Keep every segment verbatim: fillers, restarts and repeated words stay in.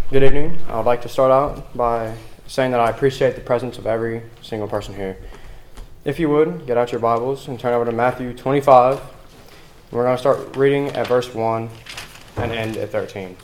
Good evening. I would like to start out by saying that I appreciate the presence of every single person here. If you would, get out your Bibles and turn over to Matthew twenty-five. We're going to start reading at verse one and end at thirteen.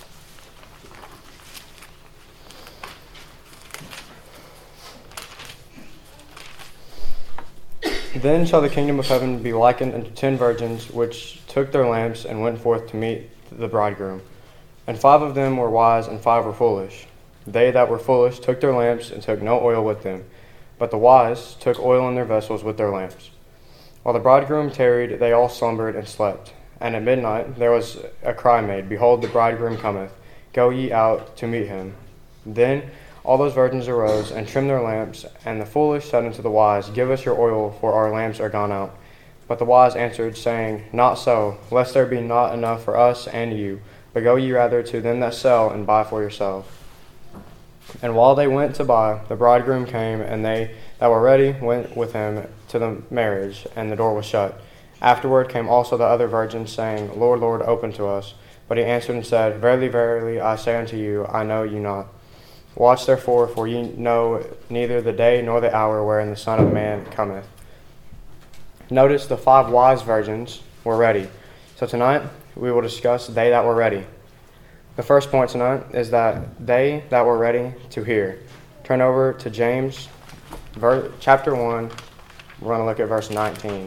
Then shall the kingdom of heaven be likened unto ten virgins, which took their lamps and went forth to meet the bridegroom. And five of them were wise, and five were foolish. They that were foolish took their lamps, and took no oil with them. But the wise took oil in their vessels with their lamps. While the bridegroom tarried, they all slumbered and slept. And at midnight there was a cry made, Behold, the bridegroom cometh. Go ye out to meet him. Then all those virgins arose, and trimmed their lamps. And the foolish said unto the wise, Give us your oil, for our lamps are gone out. But the wise answered, saying, Not so, lest there be not enough for us and you. But go ye rather to them that sell, and buy for yourself. And while they went to buy, the bridegroom came, and they that were ready went with him to the marriage, and the door was shut. Afterward came also the other virgins, saying, Lord, Lord, open to us. But he answered and said, Verily, verily, I say unto you, I know you not. Watch therefore, for ye know neither the day nor the hour wherein the Son of Man cometh. Notice the five wise virgins were ready. So tonight, we will discuss they that were ready. The first point tonight is that they that were ready to hear. Turn over to James ver- chapter one. We're going to look at verse nineteen.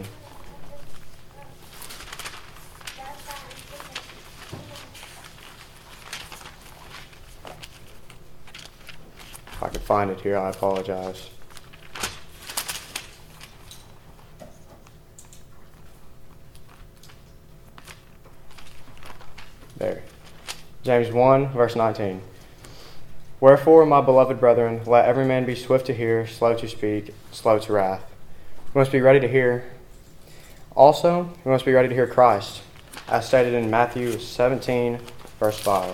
If I could find it here, I apologize. There. James one, verse nineteen. Wherefore, my beloved brethren, let every man be swift to hear, slow to speak, slow to wrath. We must be ready to hear. Also, we must be ready to hear Christ, as stated in Matthew seventeen, verse five.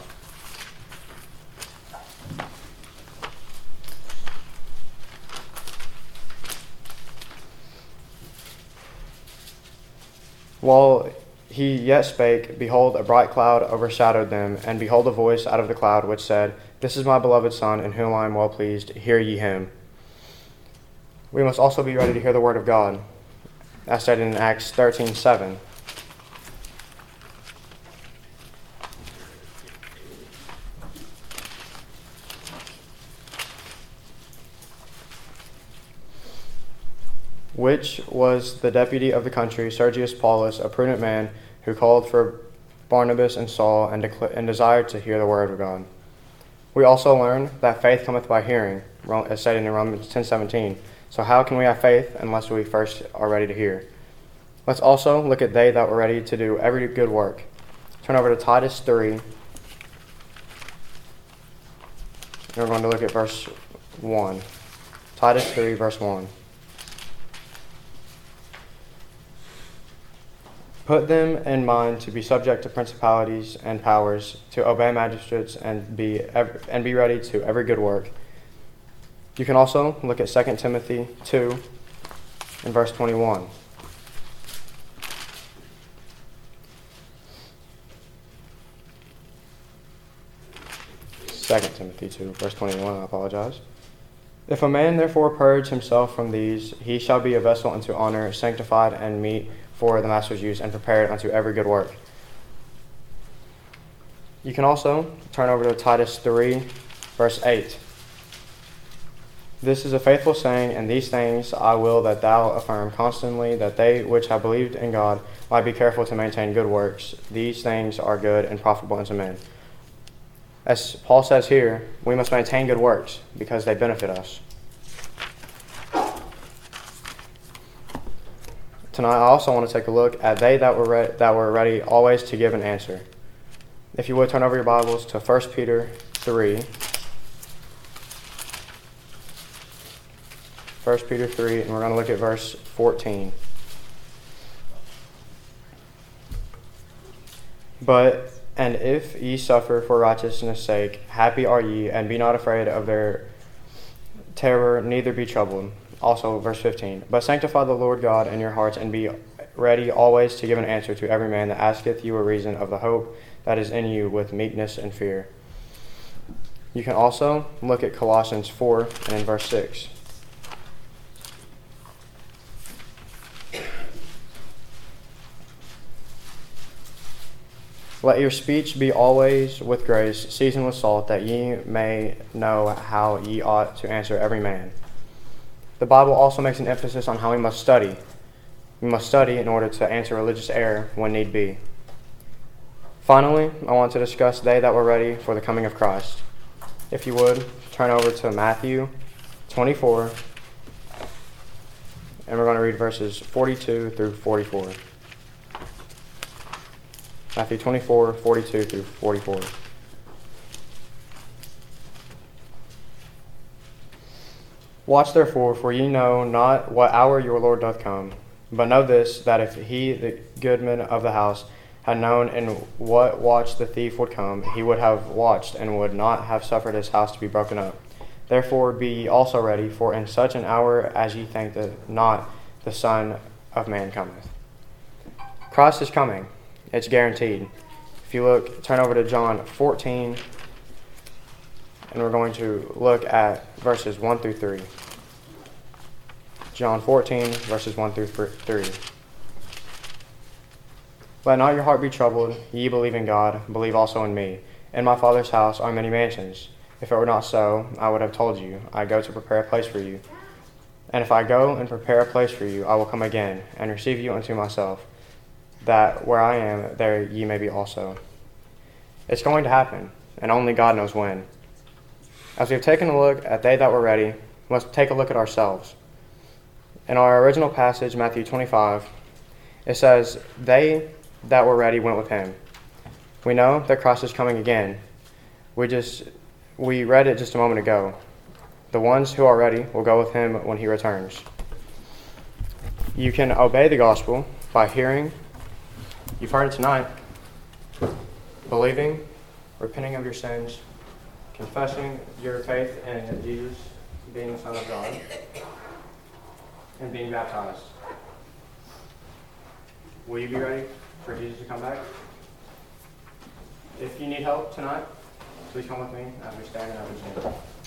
While he yet spake, behold, a bright cloud overshadowed them, and behold, a voice out of the cloud which said, This is my beloved Son, in whom I am well pleased. Hear ye him. We must also be ready to hear the word of God, as stated in Acts thirteen seven. Which was the deputy of the country, Sergius Paulus, a prudent man, who called for Barnabas and Saul, and, decla- and desired to hear the word of God. We also learn that faith cometh by hearing, as stated in Romans ten seventeen. So how can we have faith unless we first are ready to hear? Let's also look at they that were ready to do every good work. Turn over to Titus three. And we're going to look at verse one. Titus three, verse one. Put them in mind to be subject to principalities and powers, to obey magistrates, and be ev- and be ready to every good work. You can also look at Second Timothy two and verse twenty-one. Second Timothy two, verse twenty-one, I apologize. If a man therefore purge himself from these, he shall be a vessel unto honor, sanctified and meet for the master's use, and prepared unto every good work. You can also turn over to Titus three, verse eight. This is a faithful saying, and these things I will that thou affirm constantly, that they which have believed in God might be careful to maintain good works. These things are good and profitable unto men. As Paul says here, we must maintain good works because they benefit us. Tonight, I also want to take a look at they that were re- that were ready always to give an answer. If you would, turn over your Bibles to First Peter three. First Peter three, and we're going to look at verse fourteen. But, and if ye suffer for righteousness' sake, happy are ye, and be not afraid of their terror, neither be troubled. Also, verse fifteen. But sanctify the Lord God in your hearts, and be ready always to give an answer to every man that asketh you a reason of the hope that is in you with meekness and fear. You can also look at Colossians four and in verse six. Let your speech be always with grace, seasoned with salt, that ye may know how ye ought to answer every man. The Bible also makes an emphasis on how we must study. We must study in order to answer religious error when need be. Finally, I want to discuss they that were ready for the coming of Christ. If you would, turn over to Matthew twenty-four, and we're going to read verses forty-two through forty-four. Matthew twenty-four, forty-two through forty-four. Watch therefore, for ye know not what hour your Lord doth come. But know this, that if he, the goodman of the house, had known in what watch the thief would come, he would have watched, and would not have suffered his house to be broken up. Therefore be ye also ready, for in such an hour as ye think that not the Son of Man cometh. Christ is coming. It's guaranteed. If you look, turn over to John fourteen, and we're going to look at verses one through three. John fourteen, verses one through three. Let not your heart be troubled. Ye believe in God, believe also in me. In my Father's house are many mansions. If it were not so, I would have told you, I go to prepare a place for you. And if I go and prepare a place for you, I will come again, and receive you unto myself, that where I am, there ye may be also. It's going to happen, and only God knows when. As we have taken a look at they that were ready, let's take a look at ourselves. In our original passage, Matthew twenty-five, it says, they that were ready went with him. We know that Christ is coming again. We just we read it just a moment ago. The ones who are ready will go with him when he returns. You can obey the gospel by hearing. You've heard it tonight. Believing, repenting of your sins, confessing your faith in Jesus being the Son of God, and being baptized. Will you be ready for Jesus to come back? If you need help tonight, please come with me as we stand and as we sing.